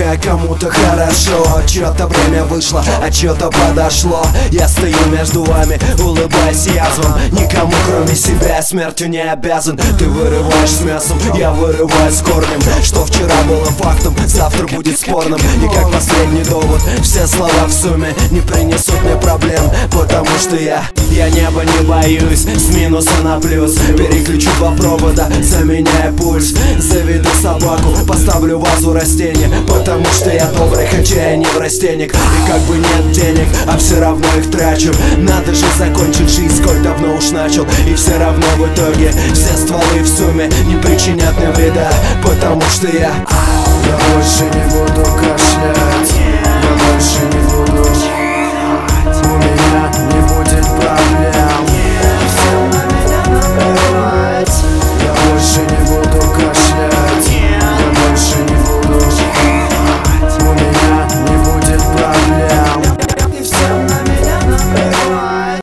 плохо, а кому-то хорошо. Чье-то время вышло, а чье-то подошло. Я стою между вами, улыбаясь язвам. Никому кроме себя смертью не обязан. Ты вырываешь с мясом, я вырываю с корнем. Что вчера было фактом, завтра будет спорным. И как последний довод, все слова в сумме не принесут мне проблем. Потому что я небо не боюсь. С минуса на плюс переключу два провода, заменяя пульс. Заведу собаку, поставлю вазу растения. Потому что я добрый, хотя я не врастенник. И как бы нет денег, а все равно их трачу. Надо же закончить жизнь, сколь давно уж начал. И все равно в итоге все стволы в сумме не причинят мне вреда. Потому что я больше не буду